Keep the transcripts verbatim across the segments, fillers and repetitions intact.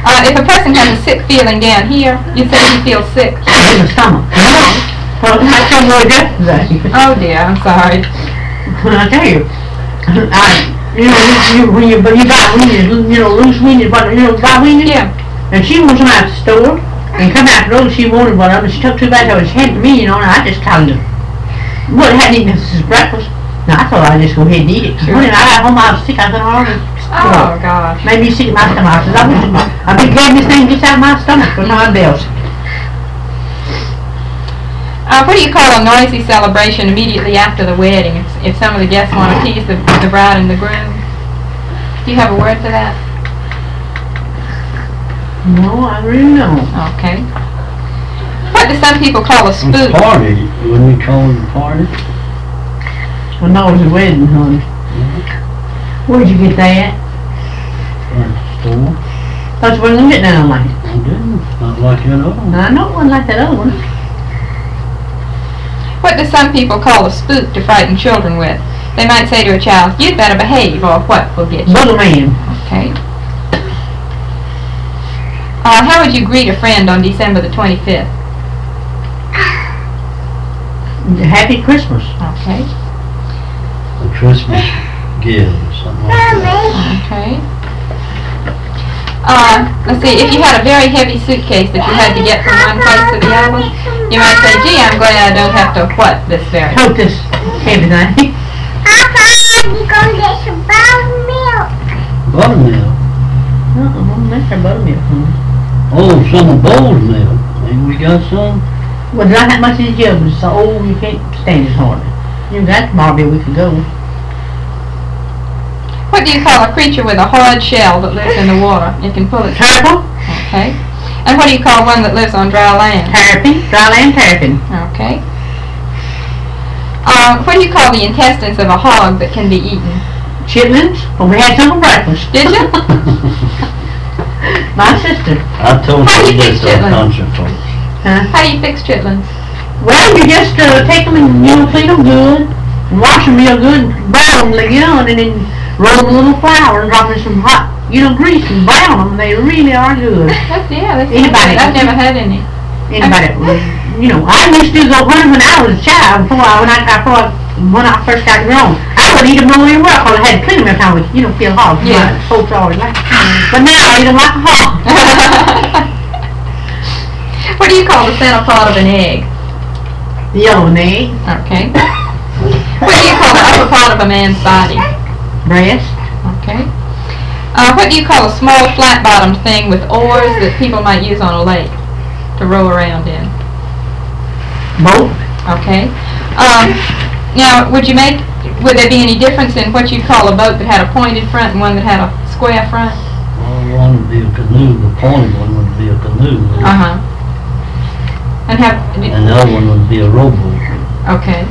Uh, if a person has a sick feeling down here, you say he feels sick. In the stomach. Well, I told her yesterday. Oh dear, I'm sorry. I tell you, I, you know, you, when you, but you buy weenies, you know, loose weenies, but you know, buy weenies. Yeah. And she wants them out the store, and come out the road, she wanted one of them, and she took two bags of it, she handed to me, you know, and I just kind of, well, I hadn't eaten this since breakfast. Now, I thought I'd just go ahead and eat it. Sure. When I got home, I was sick, I thought, oh, Oh gosh. made me sick in my stomach. I said, I wish, I'd be glad this thing gets out of my stomach for nine bells. Uh, what do you call a noisy celebration immediately after the wedding, if, if some of the guests want to tease the, the bride and the groom? Do you have a word for that? No, I really don't. Okay. What do some people call a spook? A party. Wouldn't you call it a party? Well, no, it was a wedding, honey. Where'd you get that? At the store. Thought you wasn't gonna get that on like it. I didn't. Not like that other one. I know it wasn't like that other one. What do some people call a spook to frighten children with? They might say to a child, "You'd better behave, or what will get you." Boogeyman. Okay. Uh, how would you greet a friend on December the twenty-fifth? Happy Christmas. Okay. A Christmas gift or something like that. Okay. Uh, let's see, if you had a very heavy suitcase that you had to get from one place to the other, you might say, "Gee, I'm glad I don't have to what this very." Tote this heavy thing. Papa, you gonna get some buttermilk? Buttermilk. Uh-uh, that's our buttermilk, honey. Oh, some of Bo's milk. Ain't we got some? Well, not that much in the jug, but it's so old you can't stand it hardly. You got to borrow me a week ago. What do you call a creature with a hard shell that lives in the water? It can pull its... Turtle, Okay. And what do you call one that lives on dry land? terrapin, dry land terrapin. Okay. Uh, what do you call the intestines of a hog that can be eaten? Chitlins, well, we had some for breakfast. Did you? My sister. I told How do you you this fix on chitlins? concert folks. Huh? How do you fix chitlins? Well, you just uh, take them and, you know, clean them good, and wash them real good, and brown them, you know, and then roll them in a little flour and drop in some hot, you know, grease and brown them. They really are good. That's, yeah, that's Anybody- I've never had any. Anybody, you know, I used to go hunting when I was a child, before I, when I, before I, when I first got grown. I would eat them no matter what, because I had to clean them every time we, you know, kill hogs. Yeah. My folks always like But now I eat them like a hog. What do you call the center part of an egg? The yellow and egg, Okay. What do you call the upper part of a man's body? breast, Okay. Uh, what do you call a small flat-bottomed thing with oars that people might use on a lake to row around in? boat, Okay. Um, now, would you make, would there be any difference in what you'd call a boat that had a pointed front and one that had a square front? Well, one would be a canoe, the pointed one would be a canoe. Uh-huh. And have, And the other one would be a rowboat. okay.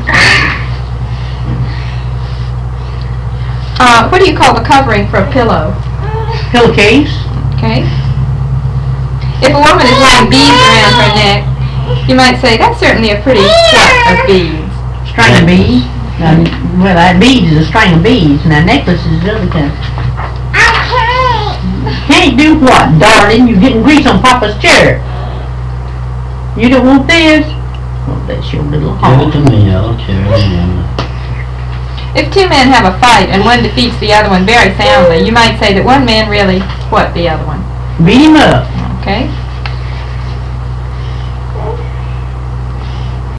Uh, what do you call the covering for a pillow? pillowcase, Okay. If a woman is wearing beads around her neck, you might say, "That's certainly a pretty what of beads." string of beads. Now, well, that beads is a string of beads, and that necklace is the other kind. I Can't do what, darling? You're getting grease on Papa's chair. You don't want this? Well, that's your little Give it hog. to me, I'll carry it in. If two men have a fight and one defeats the other one very soundly, you might say that one man really what the other one. Beat him up. Okay.